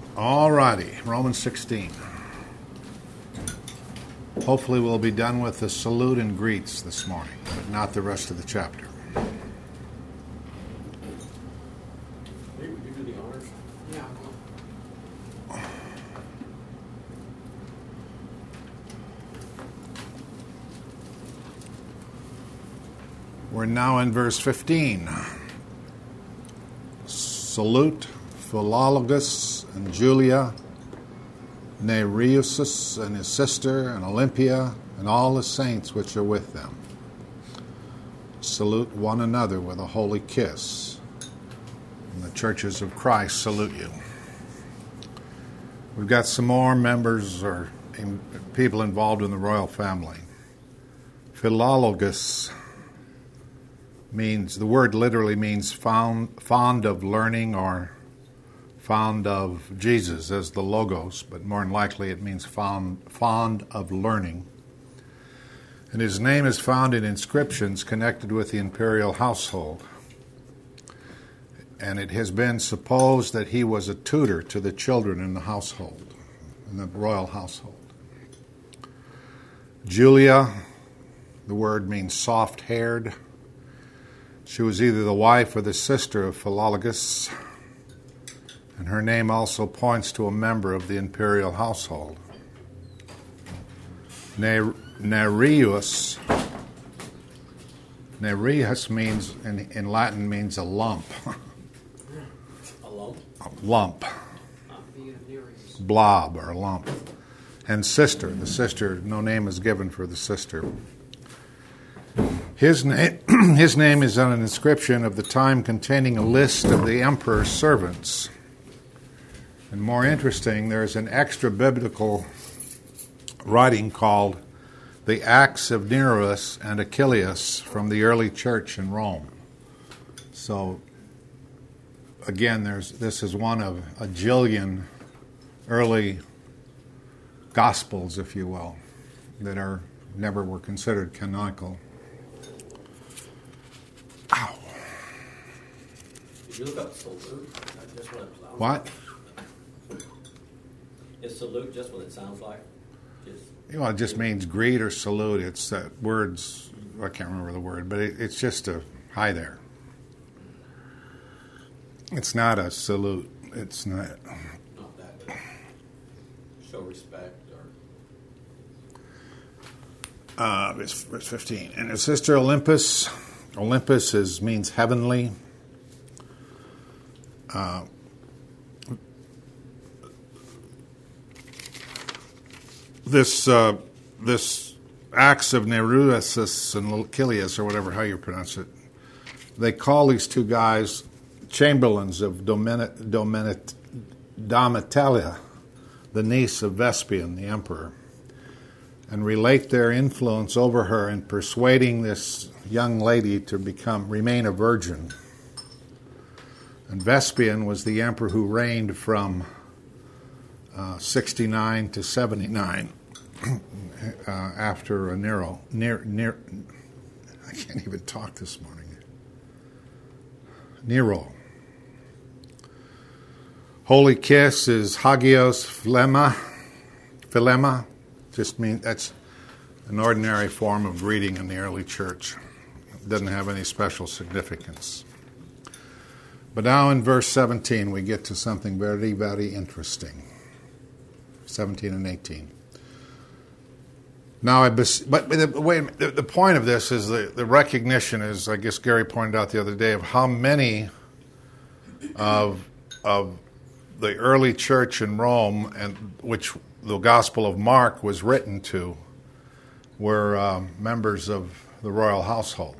All righty, Romans 16. Hopefully we'll be done with the salute and greets this morning, but not the rest of the chapter. Maybe we could do the honors. Yeah. We're now in verse 15. Salute Philologus and Julia, Nereus and his sister, and Olympia, and all the saints which are with them. Salute one another with a holy kiss. And the churches of Christ salute you. We've got some more members or people involved in the royal family. Philologus means, the word literally means fond of learning or fond of Jesus as the logos, but more than likely it means fond of learning. And his name is found in inscriptions connected with the imperial household. And it has been supposed that he was a tutor to the children in the household, in the royal household. Julia, the word means soft-haired. She was either the wife or the sister of Philologus, and her name also points to a member of the imperial household. Nereus means, in Latin, means a lump. A lump? A lump. Blob or a lump. And sister, the sister, no name is given for the sister. His name is on an inscription of the time containing a list of the emperor's servants. And more interesting, there's an extra biblical writing called the Acts of Nereus and Achillas from the early church in Rome. So, again, this is one of a jillion early gospels, if you will, that never were considered canonical. Ow. Did you look up salute? Just what it sounds What? Like? Is salute just what it sounds like? It just means greet or salute. It's words, I can't remember the word, but it's just a hi there. It's not a salute. It's not. Not that, but show respect or... Verse 15. And his sister Olympus means heavenly. This Acts of Nereus and Achillas, or whatever, how you pronounce it, they call these two guys chamberlains of Domitilla, the niece of Vespasian, the emperor, and relate their influence over her in persuading this young lady to remain a virgin. And Vespasian was the emperor who reigned from 69 to 79 after Nero. I can't even talk this morning. Nero. Holy kiss is Hagios Philema. Just means that's an ordinary form of greeting in the early church. It doesn't have any special significance. But now in verse 17 we get to something very, very interesting. 17 and 18. Now, the point of this is the recognition is, I guess Gary pointed out the other day, of how many of the early church in Rome, and which the Gospel of Mark was written to, were members of the royal household.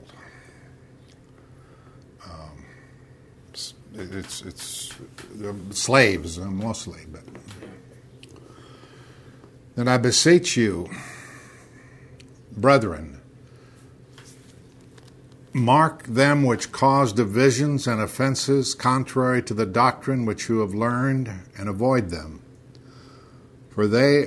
It's slaves mostly, but. Then I beseech you, brethren, mark them which cause divisions and offenses contrary to the doctrine which you have learned, and avoid them. For they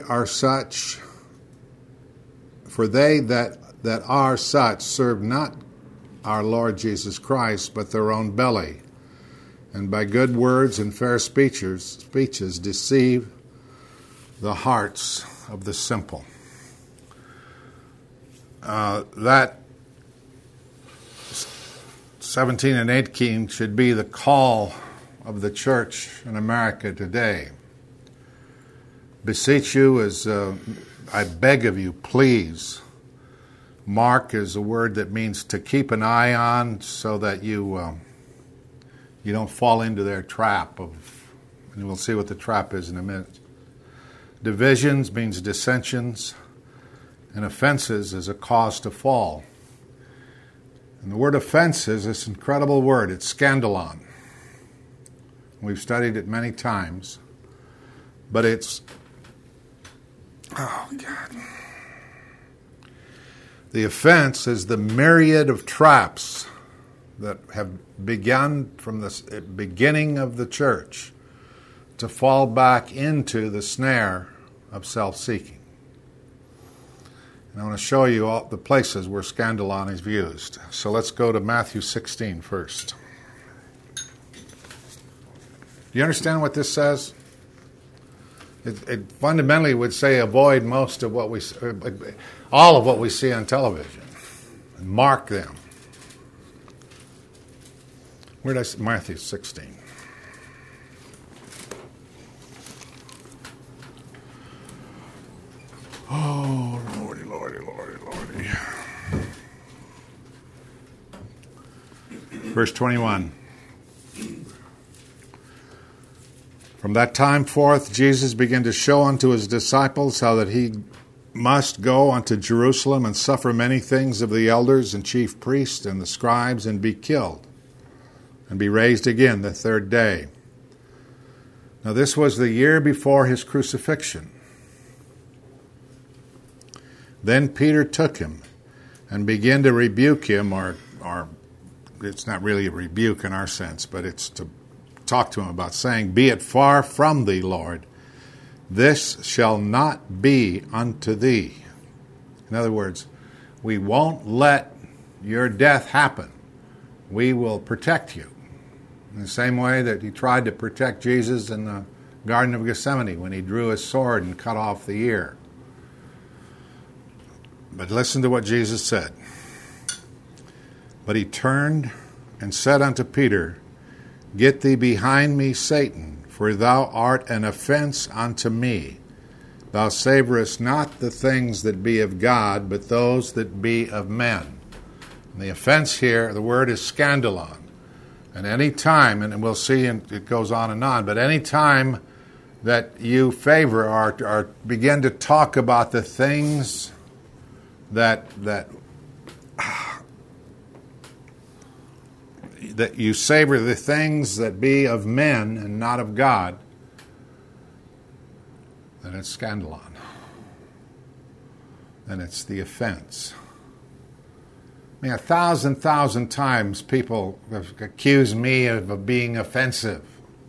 that are such serve not our Lord Jesus Christ, but their own belly, and by good words and fair speeches deceive the hearts of the simple. That 17 and 18 should be the call of the church in America today. Beseech you, I beg of you, please. Mark is a word that means to keep an eye on, so that you don't fall into their trap and we'll see what the trap is in a minute. Divisions means dissensions, and offenses is a cause to fall. And the word offense is this incredible word. It's scandalon. We've studied it many times, but it's, oh God. The offense is the myriad of traps that have begun from the beginning of the church to fall back into the snare of self-seeking. And I want to show you all the places where scandalon is used. So let's go to Matthew 16 first. Do you understand what this says? It fundamentally would say avoid most of all of what we see on television. And mark them. Where did I see? Matthew 16. Oh, Lordy, Lordy, Lordy, Lordy. Verse 21. From that time forth, Jesus began to show unto his disciples how that he must go unto Jerusalem and suffer many things of the elders and chief priests and the scribes, and be killed, and be raised again the third day. Now this was the year before his crucifixion. Then Peter took him and began to rebuke him, or it's not really a rebuke in our sense, but it's to talk to him about, saying, Be it far from thee, Lord, this shall not be unto thee. In other words, we won't let your death happen. We will protect you. In the same way that he tried to protect Jesus in the Garden of Gethsemane when he drew his sword and cut off the ear. But listen to what Jesus said. But he turned and said unto Peter, Get thee behind me, Satan, for thou art an offense unto me. Thou savorest not the things that be of God, but those that be of men. And the offense here, the word is scandalon. And any time, and we'll see, and it goes on, but any time that you favor or begin to talk about the things that you savor the things that be of men and not of God, then it's scandalon. Then it's the offense. I mean, 1,000 times people have accused me of being offensive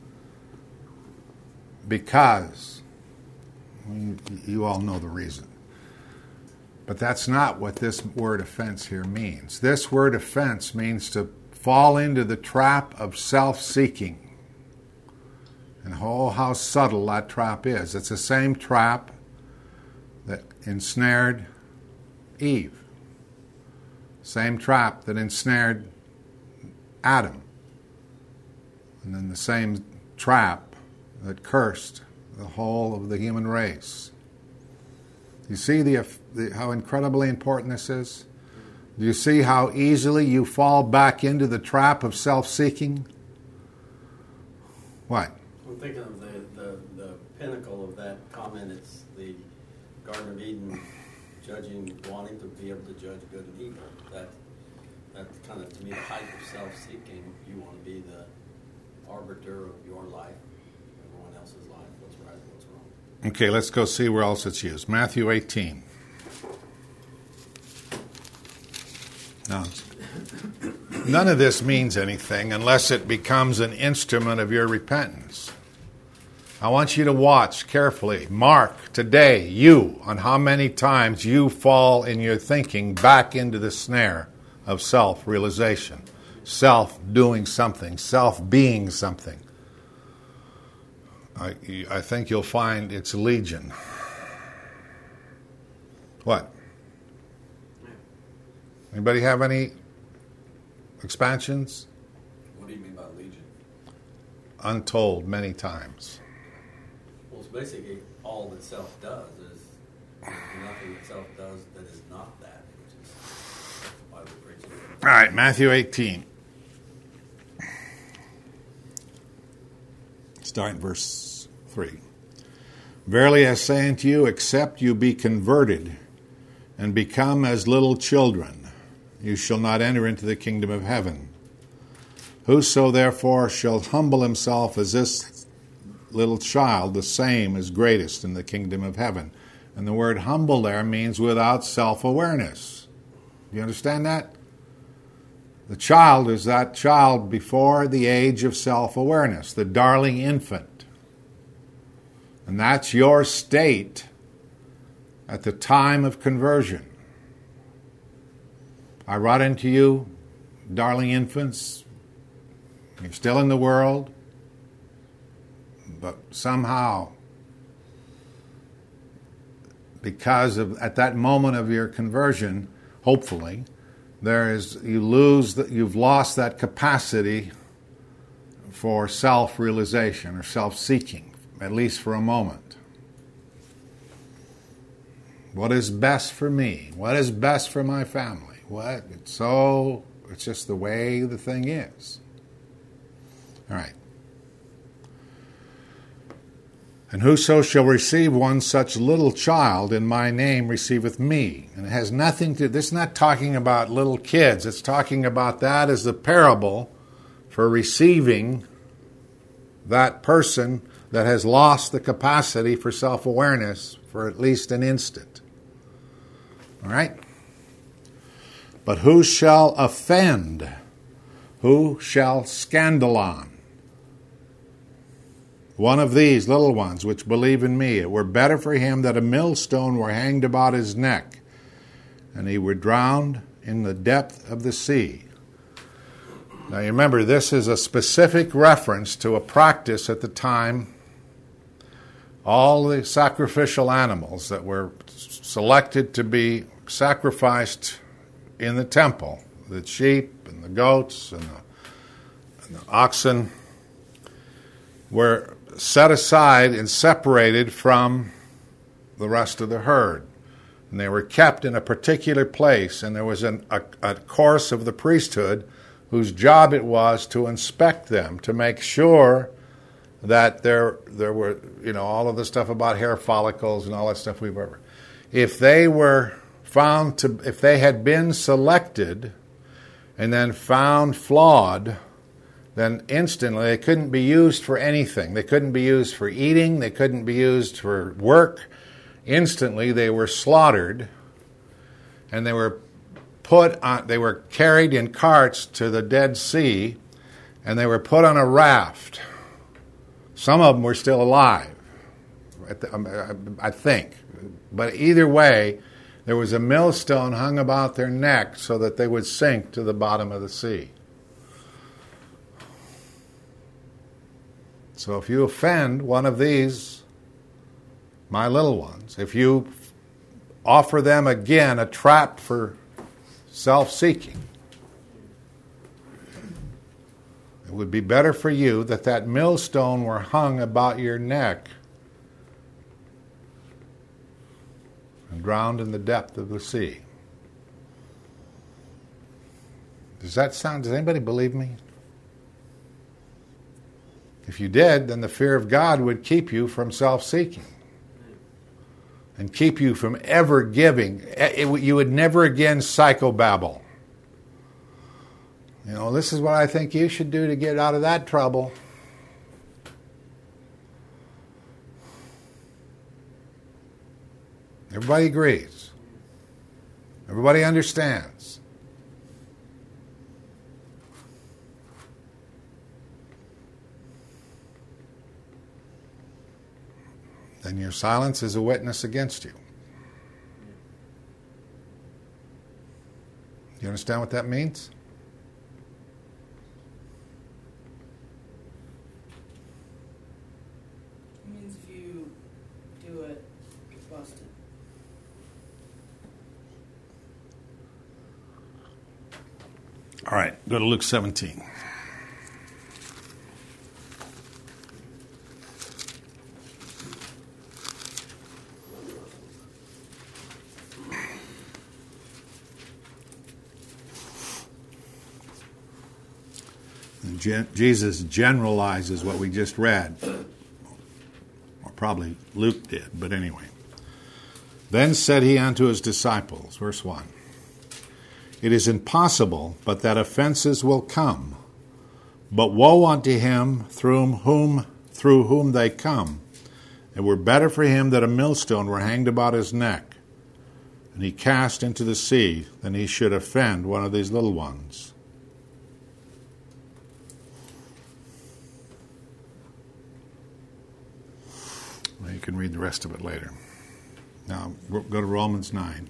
because you all know the reason. But that's not what this word offense here means. This word offense means to fall into the trap of self-seeking. And oh, how subtle that trap is. It's the same trap that ensnared Eve. Same trap that ensnared Adam. And then the same trap that cursed the whole of the human race. You see how incredibly important this is? Do you see how easily you fall back into the trap of self-seeking? What? I'm thinking of the pinnacle of that comment. It's the Garden of Eden, wanting to be able to judge good and evil. That's kind of, to me, the height of self-seeking. You want to be the arbiter of your life, everyone else's life, what's right, what's wrong. Okay, let's go see where else it's used. Matthew 18. Now, none of this means anything unless it becomes an instrument of your repentance. I want you to watch carefully. Mark today, on how many times you fall in your thinking back into the snare of self-realization. self doing something, self being something. I think you'll find it's legion. What? Anybody have any expansions? What do you mean by legion? Untold many times. Well, it's basically all that self does is nothing that self does that is not that, which is why we're preaching. All right, Matthew 18. Start in verse 3. Verily I say unto you, except you be converted and become as little children, you shall not enter into the kingdom of heaven. Whoso therefore shall humble himself as this little child, the same is greatest in the kingdom of heaven. And the word humble there means without self-awareness. Do you understand that? The child is that child before the age of self-awareness, the darling infant. And that's your state at the time of conversion. I write unto you, darling infants, you're still in the world, but somehow, because of at that moment of your conversion, hopefully, you've lost that capacity for self-realization or self-seeking, at least for a moment. What is best for me? What is best for my family? It's just the way the thing is. All right. And whoso shall receive one such little child in my name receiveth me. And it has nothing to, this is not talking about little kids. It's talking about that as the parable for receiving that person that has lost the capacity for self-awareness for at least an instant. All right? But who shall offend? Who shall scandalon? One of these little ones which believe in me, it were better for him that a millstone were hanged about his neck, and he were drowned in the depth of the sea. Now you remember, this is a specific reference to a practice at the time. All the sacrificial animals that were selected to be sacrificed in the temple, the sheep and the goats and the oxen, were set aside and separated from the rest of the herd. And they were kept in a particular place, and there was a course of the priesthood whose job it was to inspect them, to make sure that there were, all of the stuff about hair follicles and all that stuff we've ever. If they were found to, if they had been selected and then found flawed, then instantly they couldn't be used for anything. They couldn't be used for eating. They couldn't be used for work. Instantly they were slaughtered, and they were carried in carts to the Dead Sea, and they were put on a raft. Some of them were still alive, I think. But either way, there was a millstone hung about their neck so that they would sink to the bottom of the sea. So if you offend one of these, my little ones, if you offer them again a trap for self-seeking, it would be better for you that that millstone were hung about your neck and drowned in the depth of the sea. Does anybody believe me? If you did, then the fear of God would keep you from self-seeking and keep you from ever giving. You would never again psychobabble. This is what I think you should do to get out of that trouble. Everybody agrees. Everybody understands. Then your silence is a witness against you. You understand what that means? All right, go to Luke 17. Jesus generalizes what we just read. Or probably Luke did, but anyway. Then said he unto his disciples, verse 1, it is impossible but that offenses will come, but woe unto him through whom they come. It were better for him that a millstone were hanged about his neck, and he cast into the sea, than he should offend one of these little ones. You can read the rest of it later. Now, go to Romans 9.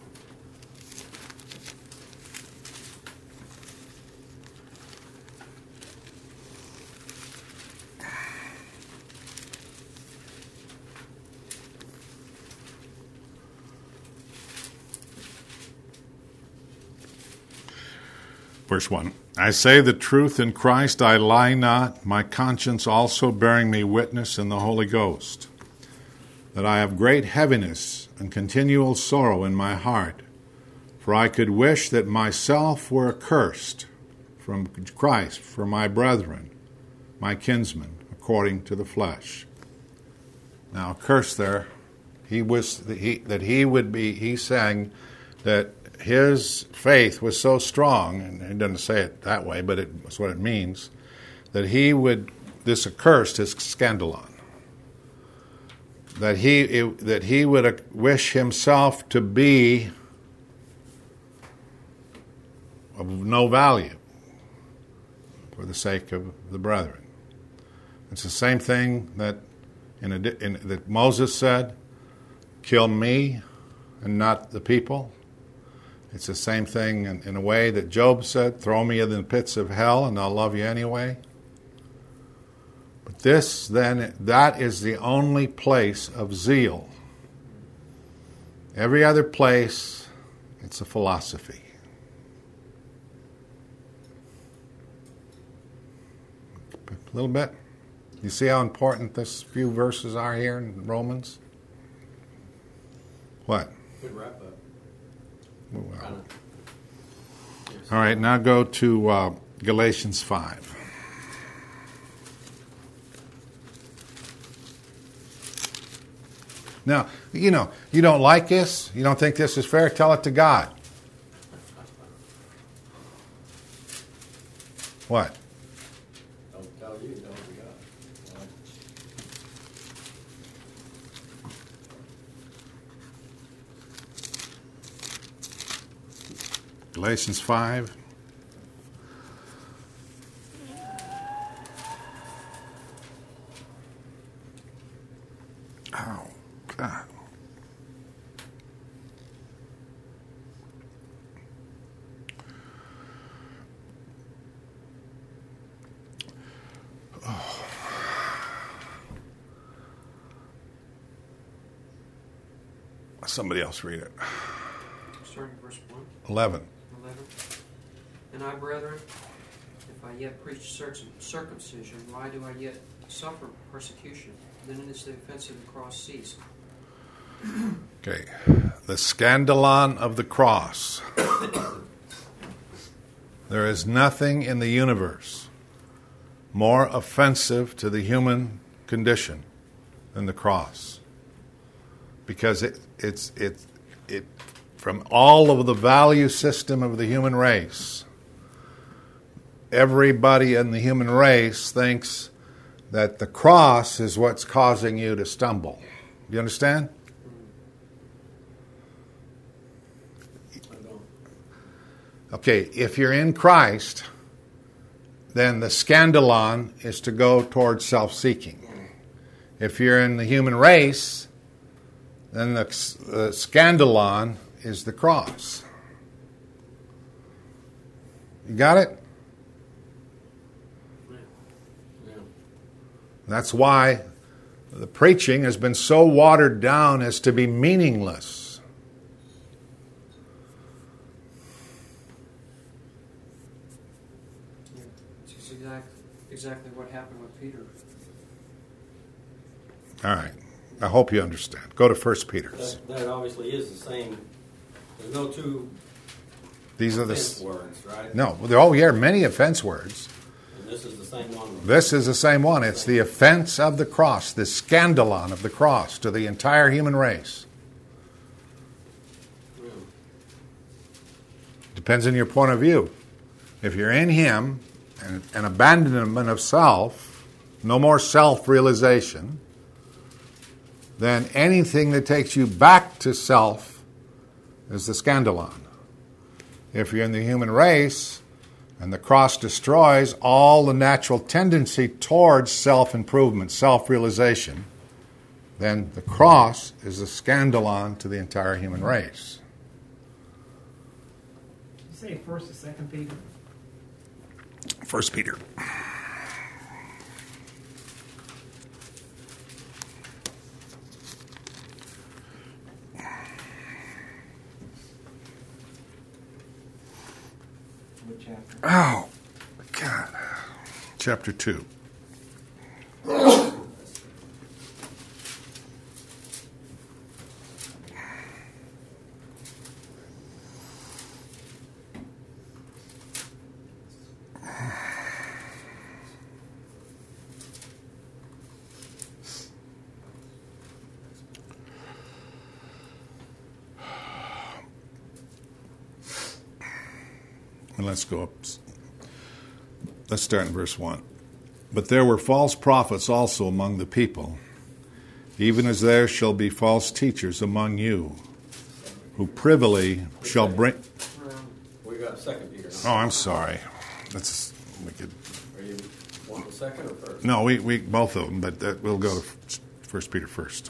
Verse 1. I say the truth in Christ, I lie not, my conscience also bearing me witness in the Holy Ghost, that I have great heaviness and continual sorrow in my heart, for I could wish that myself were accursed from Christ for my brethren, my kinsmen, according to the flesh. Now, accursed there, he's saying that his faith was so strong, and he doesn't say it that way, but it's what it means, that this accursed is scandalon. That he would wish himself to be of no value for the sake of the brethren. It's the same thing that that Moses said, kill me and not the people. It's the same thing in a way that Job said, throw me in the pits of hell and I'll love you anyway. But this, then, that is the only place of zeal. Every other place, it's a philosophy. A little bit. You see how important this few verses are here in Romans? What? Good wrap up. Well, all right, now go to Galatians 5. Now, you don't like this, you don't think this is fair, tell it to God. What? Don't tell you, tell it to God. Galatians 5. Oh, God. Oh. Somebody else read it. Starting verse 1. 11. 11. And I, brethren, if I yet preach circumcision, why do I yet suffer persecution? Then is the offense of the cross ceased. Okay. The scandalon of the cross. There is nothing in the universe more offensive to the human condition than the cross. Because it from all of the value system of the human race, everybody in the human race thinks that the cross is what's causing you to stumble. Do you understand? Okay, if you're in Christ, then the scandalon is to go towards self-seeking. If you're in the human race, then the scandalon is the cross. You got it? Yeah. That's why the preaching has been so watered down as to be meaningless. exactly what happened with Peter. All right. I hope you understand. Go to 1 Peter. That obviously is the same. There's no two These are offense the... words, right? No. Oh, yeah, many offense words. And this is the same one. This is the same one. It's the offense of the cross, the scandalon of the cross to the entire human race. Depends on your point of view. If you're in Him, and an abandonment of self, no more self-realization, then anything that takes you back to self is the scandalon. If you're in the human race, and the cross destroys all the natural tendency towards self-improvement, self-realization, then the cross is the scandalon to the entire human race. Did you say 1st or 2 Peter? 1 Peter. What chapter? Oh, God. Chapter 2. And let's go up. Let's start in verse 1. But there were false prophets also among the people, even as there shall be false teachers among you, who privily shall bring... We got 2 Peter. Oh, I'm sorry. That's wicked. Are you want the second or first? No, we both of them, but we'll go to 1 Peter first.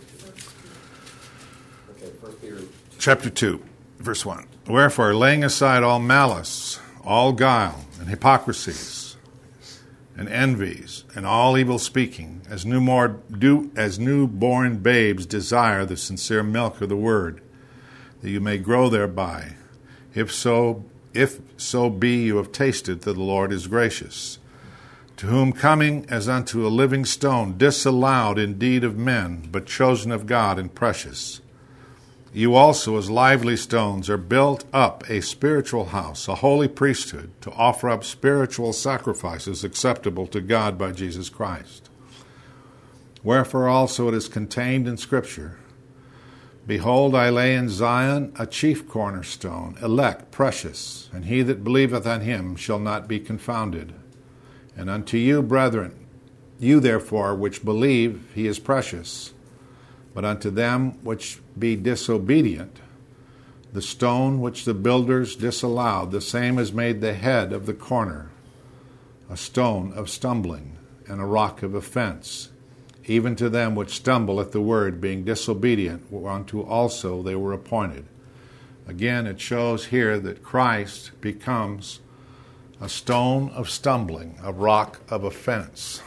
Okay, 1 Peter. Chapter 2, verse 1. Wherefore, laying aside all malice, all guile, and hypocrisies, and envies, and all evil speaking, as newborn babes desire the sincere milk of the word, that you may grow thereby. If so be you have tasted that the Lord is gracious, to whom coming as unto a living stone, disallowed indeed of men, but chosen of God and precious, you also as lively stones are built up a spiritual house, a holy priesthood, to offer up spiritual sacrifices acceptable to God by Jesus Christ. Wherefore also it is contained in Scripture, Behold, I lay in Zion a chief cornerstone, elect, precious, and he that believeth on him shall not be confounded. And unto you, brethren, you therefore which believe, he is precious. But unto them which be disobedient, the stone which the builders disallowed, the same is made the head of the corner, a stone of stumbling, and a rock of offense, even to them which stumble at the word, being disobedient, whereunto also they were appointed. Again, it shows here that Christ becomes a stone of stumbling, a rock of offense.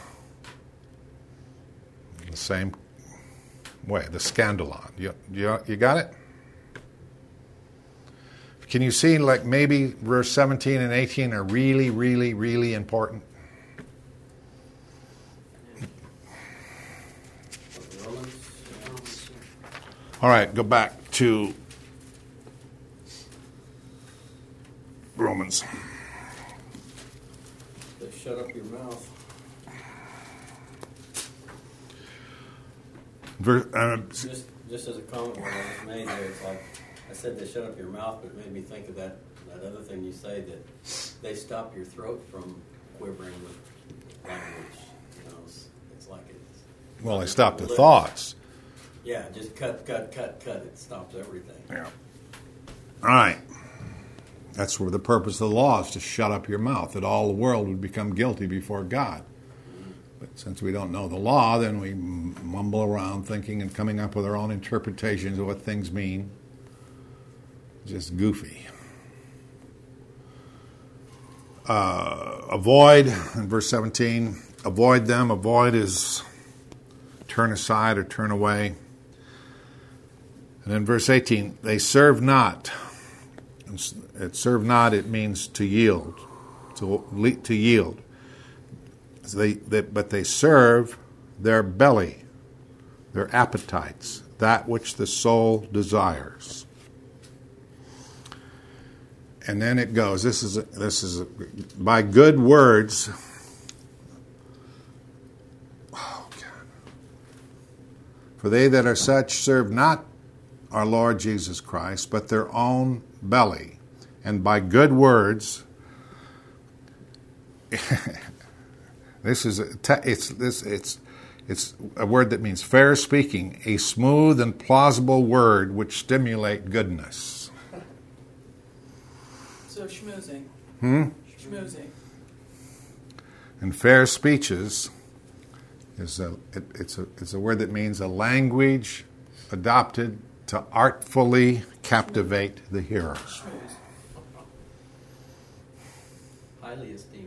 The same way, the scandalon. You got it? Can you see, like, maybe verse 17 and 18 are really, really, really important? All right, go back to Romans. Shut up your mouth. Just as a comment when I just made there, it's like I said they shut up your mouth, but it made me think of that other thing you say, that they stop your throat from quivering with language. You know, it's like it's. Well, they stop the thoughts. Yeah, just cut. It stops everything. Yeah. All right. That's where the purpose of the law is, to shut up your mouth, that all the world would become guilty before God. But since we don't know the law, then we mumble around thinking and coming up with our own interpretations of what things mean. Just goofy. Avoid, in verse 17, avoid them. Avoid is turn aside or turn away. And in verse 18, they serve not. Serve not, it means to yield. To yield. but they serve their belly, their appetites, that which the soul desires. And then it goes. This is by good words. Oh God! For they that are such serve not our Lord Jesus Christ, but their own belly, and by good words. It's a word that means fair speaking, a smooth and plausible word which stimulate goodness. So schmoozing. Schmoozing. And fair speeches is it's a word that means a language adopted to artfully captivate the hearer. Schmooze. Highly esteemed.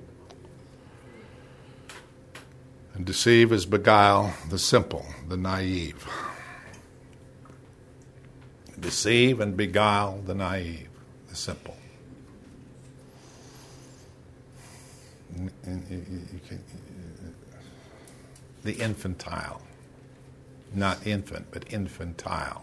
And deceive is beguile the simple, the naive. Deceive and beguile the naive, the simple. The infantile. Not infant, but infantile.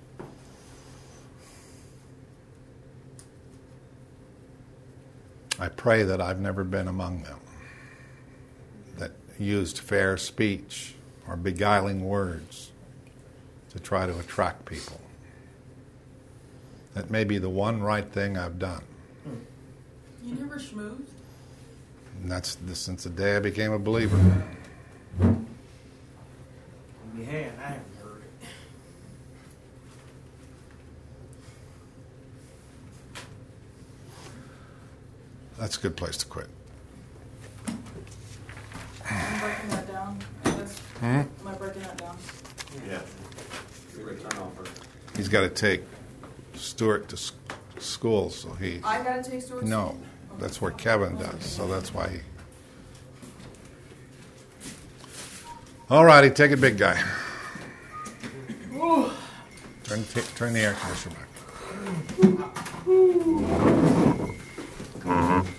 I pray that I've never been among them that used fair speech or beguiling words to try to attract people. That may be the one right thing I've done. You never schmoozed? And that's since the day I became a believer. You had, I haven't heard it. That's a good place to quit. Am I breaking that down? Am I breaking that down? Yeah. Return offer. He's got to take Stuart to school, so he... I gotta take Stuart? No, that's where Kevin does, so that's why he... All righty, take it, big guy. Turn the air conditioner back.